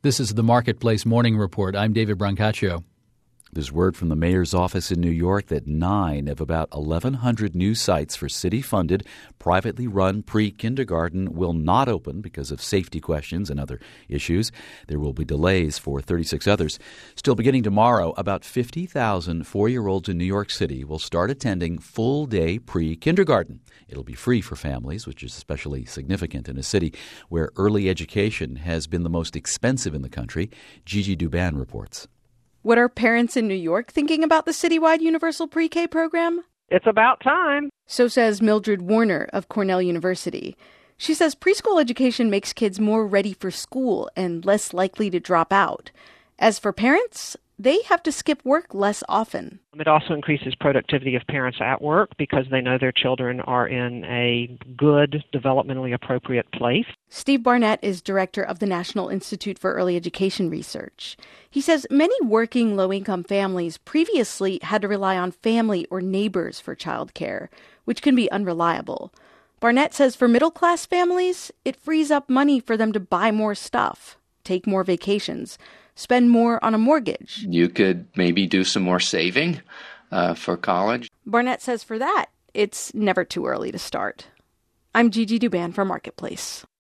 This is the Marketplace Morning Report. I'm David Brancaccio. There's word from the mayor's office in New York that 9 of about 1,100 new sites for city-funded, privately run pre-kindergarten will not open because of safety questions and other issues. There will be delays for 36 others. Still, beginning tomorrow, about 50,000 4-year-olds in New York City will start attending full-day pre-kindergarten. It'll be free for families, which is especially significant in a city where early education has been the most expensive in the country. Gigi Douban reports. What are parents in New York thinking about the citywide universal pre-K program? It's about time. So says Mildred Warner of Cornell University. She says preschool education makes kids more ready for school and less likely to drop out. As for parents, they have to skip work less often. It also increases productivity of parents at work because they know their children are in a good, developmentally appropriate place. Steve Barnett is director of the National Institute for Early Education Research. He says many working low-income families previously had to rely on family or neighbors for childcare, which can be unreliable. Barnett says for middle-class families, it frees up money for them to buy more stuff, take more vacations, spend more on a mortgage. You could maybe do some more saving for college. Barnett says for that, it's never too early to start. I'm Gigi Douban for Marketplace.